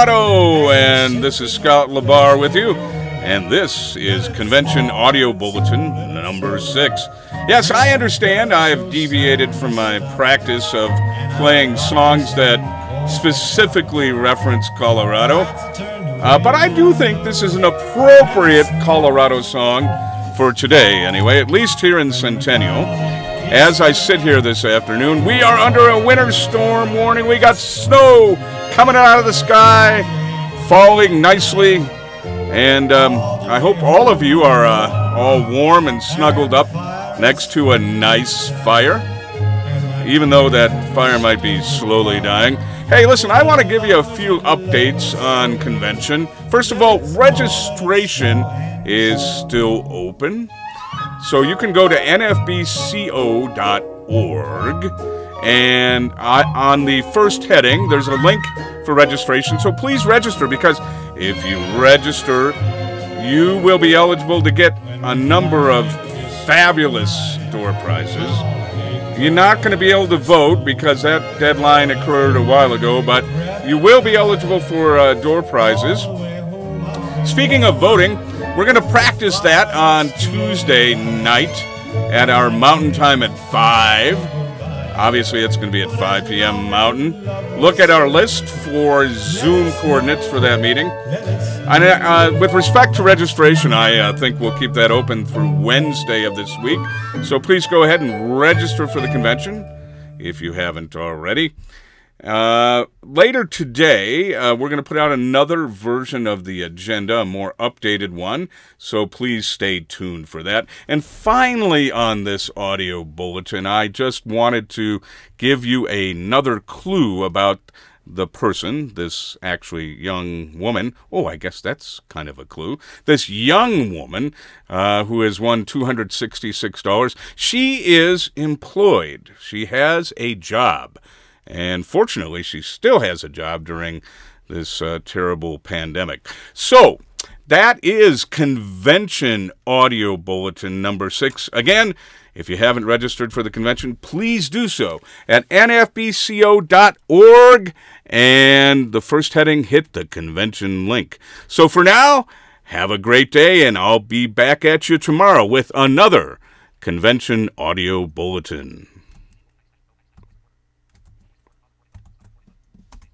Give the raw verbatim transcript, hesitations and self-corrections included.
Colorado, and this is Scott LaBar with you, and this is Convention Audio Bulletin number six. Yes, I understand I've deviated from my practice of playing songs that specifically reference Colorado, uh, but I do think this is an appropriate Colorado song for today, anyway, at least here in Centennial. As I sit here this afternoon, we are under a winter storm warning. We got snow coming out of the sky, falling nicely, and um, I hope all of you are uh, all warm and snuggled up next to a nice fire, even though that fire might be slowly dying. Hey, listen, I want to give you a few updates on convention. First of all, registration is still open. So you can go to N F B C O dot org, and I, on the first heading, there's a link for registration. So please register, because if you register, you will be eligible to get a number of fabulous door prizes. You're not going to be able to vote because that deadline occurred a while ago, but you will be eligible for uh, door prizes. Speaking of voting, we're going to practice that on Tuesday night at our Mountain Time at five. Obviously, it's going to be at five p.m. Mountain. Look at our list for Zoom coordinates for that meeting. And uh, with respect to registration, I uh, think we'll keep that open through Wednesday of this week. So please go ahead and register for the convention if you haven't already. Uh, later today, uh, we're going to put out another version of the agenda, a more updated one, so please stay tuned for that. And finally on this audio bulletin, I just wanted to give you another clue about the person, this actually young woman. Oh, I guess that's kind of a clue. This young woman uh, who has won two hundred sixty-six dollars, she is employed. She has a job. And fortunately, she still has a job during this uh, terrible pandemic. So, that is Convention Audio Bulletin number six. Again, if you haven't registered for the convention, please do so at N F B C O dot org. And the first heading, hit the convention link. So for now, have a great day, and I'll be back at you tomorrow with another Convention Audio Bulletin.